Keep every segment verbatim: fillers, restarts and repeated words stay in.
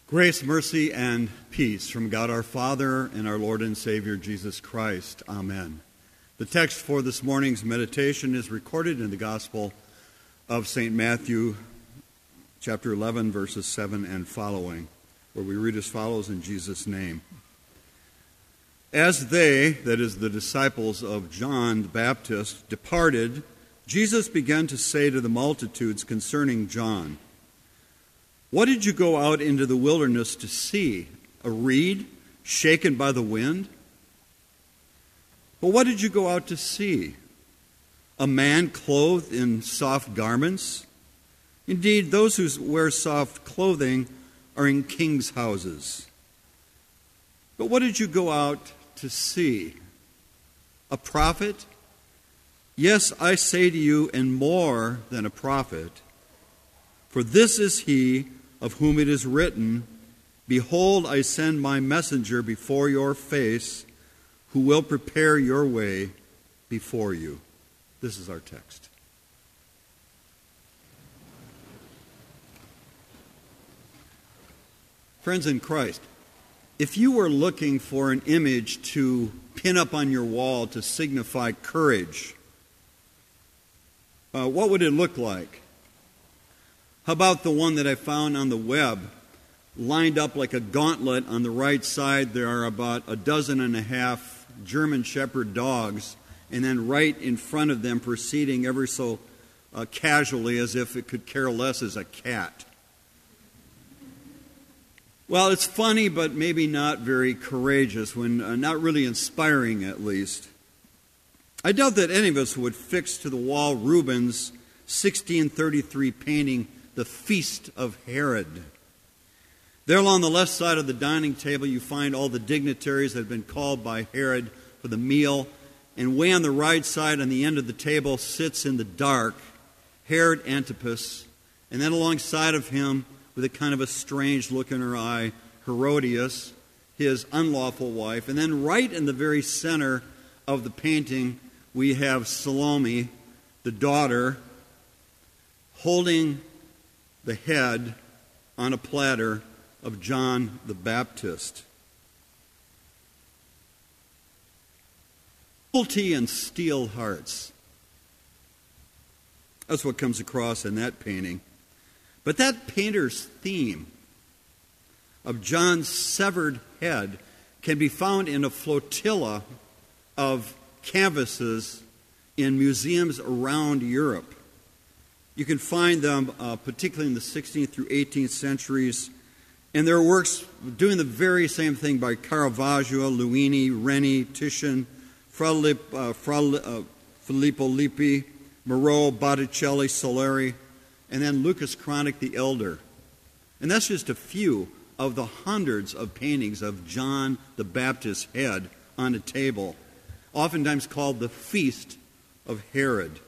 Grace, mercy, and peace from God our Father and our Lord and Savior Jesus Christ. Amen. The text for this morning's meditation is recorded in the Gospel of Saint Matthew, chapter eleven, verses seven and following, where we read as follows in Jesus' name. As they, that is the disciples of John the Baptist, departed, Jesus began to say to the multitudes concerning John, "What did you go out into the wilderness to see? A reed shaken by the wind? But what did you go out to see? A man clothed in soft garments? Indeed, those who wear soft clothing are in kings' houses. But what did you go out to see? A prophet? Yes, I say to you, and more than a prophet. For this is he of whom it is written, 'Behold, I send my messenger before your face, who will prepare your way before you.'" This is our text. Friends in Christ, if you were looking for an image to pin up on your wall to signify courage, uh, what would it look like? How about the one that I found on the web, lined up like a gauntlet? On the right side, there are about a dozen and a half German Shepherd dogs, and then right in front of them, proceeding ever so uh, casually, as if it could care less, is a cat. Well, it's funny, but maybe not very courageous, when uh, not really inspiring, at least. I doubt that any of us would fix to the wall Rubens' sixteen thirty-three painting, "The Feast of Herod." There along the left side of the dining table you find all the dignitaries that have been called by Herod for the meal. And way on the right side on the end of the table sits in the dark Herod Antipas. And then alongside of him, with a kind of a strange look in her eye, Herodias, his unlawful wife. And then right in the very center of the painting we have Salome, the daughter, holding the head on a platter of John the Baptist. Cruelty and steel hearts. That's what comes across in that painting. But that painter's theme of John's severed head can be found in a flotilla of canvases in museums around Europe. You can find them uh, particularly in the sixteenth through eighteenth centuries. And there are works doing the very same thing by Caravaggio, Luini, Reni, Titian, Fra Lip, uh, Fra, uh, Filippo Lippi, Moreau, Botticelli, Soleri, and then Lucas Cranach the Elder. And that's just a few of the hundreds of paintings of John the Baptist's head on a table, oftentimes called the Feast of Herod.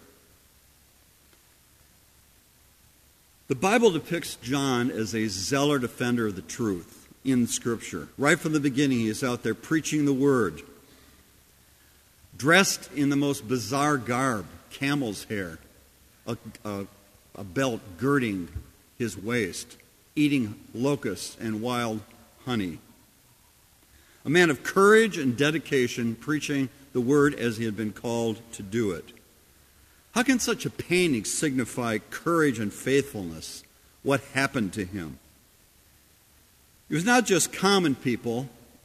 The Bible depicts John as a zealot defender of the truth in Scripture. Right from the beginning, he is out there preaching the Word, dressed in the most bizarre garb, camel's hair, a, a, a belt girding his waist, eating locusts and wild honey. A man of courage and dedication, preaching the Word as he had been called to do it. How can such a painting signify courage and faithfulness? What happened to him? It was not just common people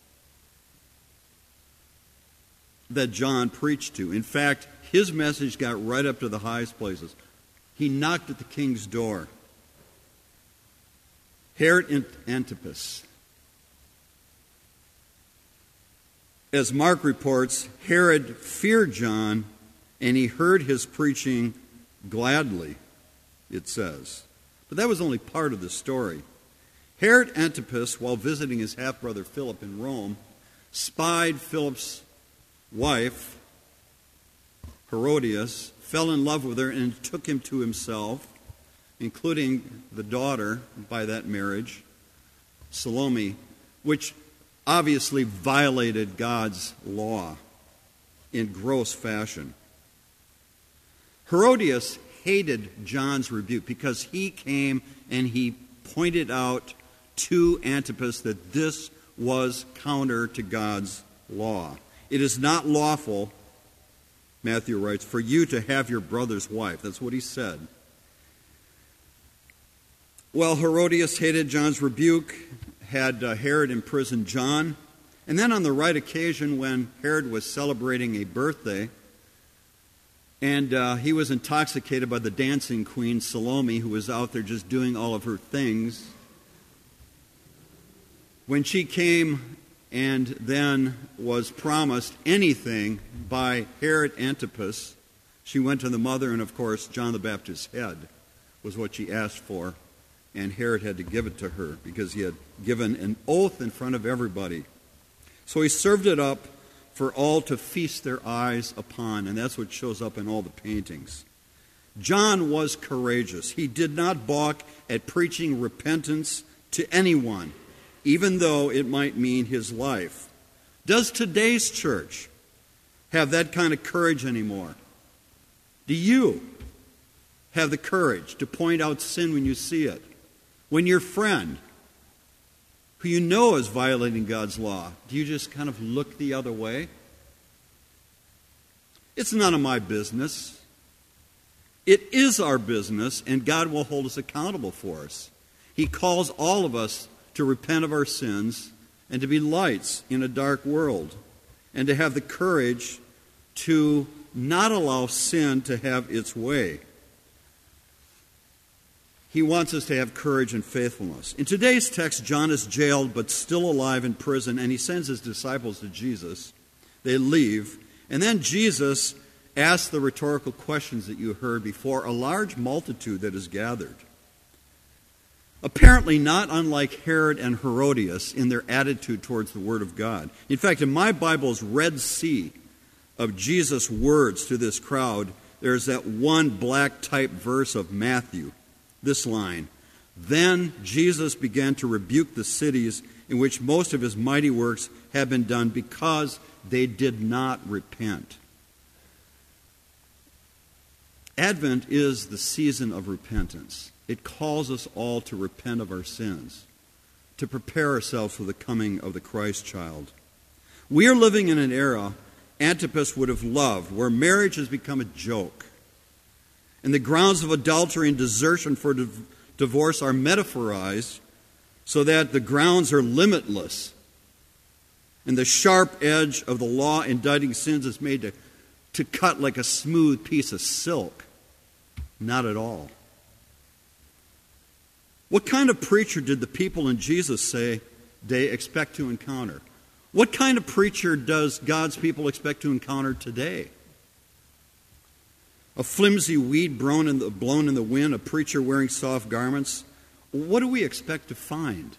that John preached to. In fact, his message got right up to the highest places. He knocked at the king's door. Herod Antipas. As Mark reports, Herod feared John, and he heard his preaching gladly, it says. But that was only part of the story. Herod Antipas, while visiting his half-brother Philip in Rome, spied Philip's wife, Herodias, fell in love with her, and took him to himself, including the daughter by that marriage, Salome, which obviously violated God's law in gross fashion. Herodias hated John's rebuke because he came and he pointed out to Antipas that this was counter to God's law. It is not lawful, Matthew writes, for you to have your brother's wife. That's what he said. Well, Herodias hated John's rebuke, had uh, Herod imprison John, and then on the right occasion when Herod was celebrating a birthday, and uh, he was intoxicated by the dancing queen Salome, who was out there just doing all of her things, when she came and then was promised anything by Herod Antipas, she went to the mother, and of course John the Baptist's head was what she asked for, and Herod had to give it to her because he had given an oath in front of everybody. So he served it up for all to feast their eyes upon, and that's what shows up in all the paintings. John was courageous. He did not balk at preaching repentance to anyone, even though it might mean his life. Does today's church have that kind of courage anymore? Do you have the courage to point out sin when you see it? When your friend, who you know is violating God's law, do you just kind of look the other way? It's none of my business. It is our business, and God will hold us accountable for us. He calls all of us to repent of our sins and to be lights in a dark world, and to have the courage to not allow sin to have its way. He wants us to have courage and faithfulness. In today's text, John is jailed but still alive in prison, and he sends his disciples to Jesus. They leave, and then Jesus asks the rhetorical questions that you heard before a large multitude that is gathered. Apparently not unlike Herod and Herodias in their attitude towards the Word of God. In fact, in my Bible's Red Sea of Jesus' words to this crowd, there's that one black type verse of Matthew. This line, then Jesus began to rebuke the cities in which most of his mighty works had been done because they did not repent. Advent is the season of repentance. It calls us all to repent of our sins, to prepare ourselves for the coming of the Christ child. We are living in an era Antipas would have loved, where marriage has become a joke, and the grounds of adultery and desertion for div- divorce are metaphorized so that the grounds are limitless, and the sharp edge of the law indicting sins is made to, to cut like a smooth piece of silk. Not at all. What kind of preacher did the people in Jesus' say they expect to encounter? What kind of preacher does God's people expect to encounter today? A flimsy weed blown in the, blown in the wind, a preacher wearing soft garments? What do we expect to find?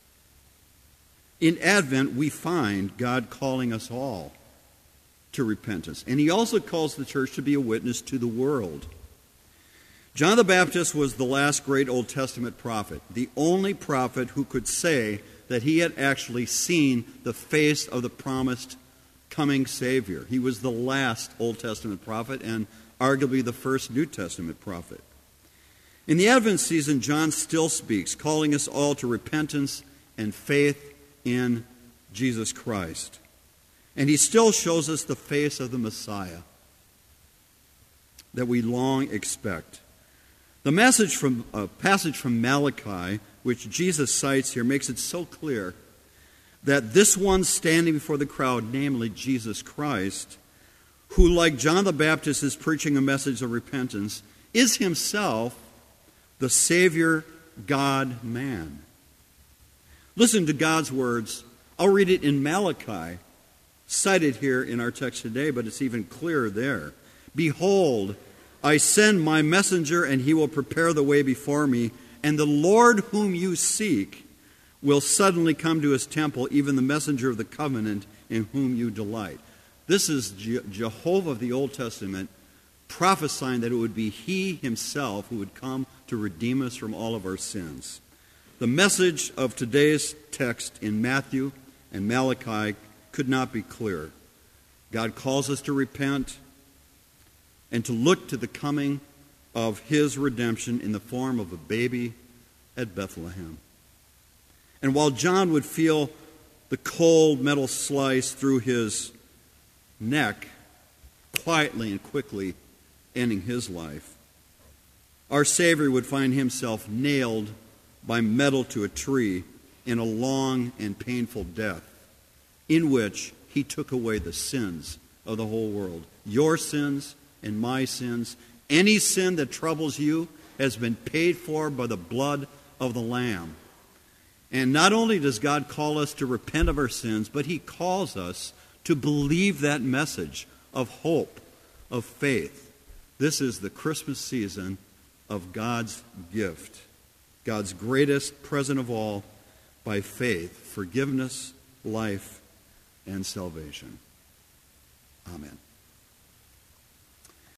In Advent, we find God calling us all to repentance. And he also calls the church to be a witness to the world. John the Baptist was the last great Old Testament prophet, the only prophet who could say that he had actually seen the face of the promised coming Savior. He was the last Old Testament prophet and arguably the first New Testament prophet. In the Advent season, John still speaks, calling us all to repentance and faith in Jesus Christ. And he still shows us the face of the Messiah that we long expect. The message from a uh, passage from Malachi, which Jesus cites here, makes it so clear that this one standing before the crowd, namely Jesus Christ, who, like John the Baptist, is preaching a message of repentance, is himself the Savior, God, man. Listen to God's words. I'll read it in Malachi, cited here in our text today, but it's even clearer there. Behold, I send my messenger, and he will prepare the way before me, and the Lord whom you seek will suddenly come to his temple, even the messenger of the covenant in whom you delight. This is Je- Jehovah of the Old Testament prophesying that it would be he himself who would come to redeem us from all of our sins. The message of today's text in Matthew and Malachi could not be clearer. God calls us to repent and to look to the coming of his redemption in the form of a baby at Bethlehem. And while John would feel the cold metal slice through his neck, quietly and quickly ending his life, our Savior would find himself nailed by metal to a tree in a long and painful death, in which he took away the sins of the whole world. Your sins and my sins. Any sin that troubles you has been paid for by the blood of the Lamb. And not only does God call us to repent of our sins, but he calls us to believe that message of hope, of faith. This is the Christmas season of God's gift, God's greatest present of all, by faith, forgiveness, life, and salvation. Amen.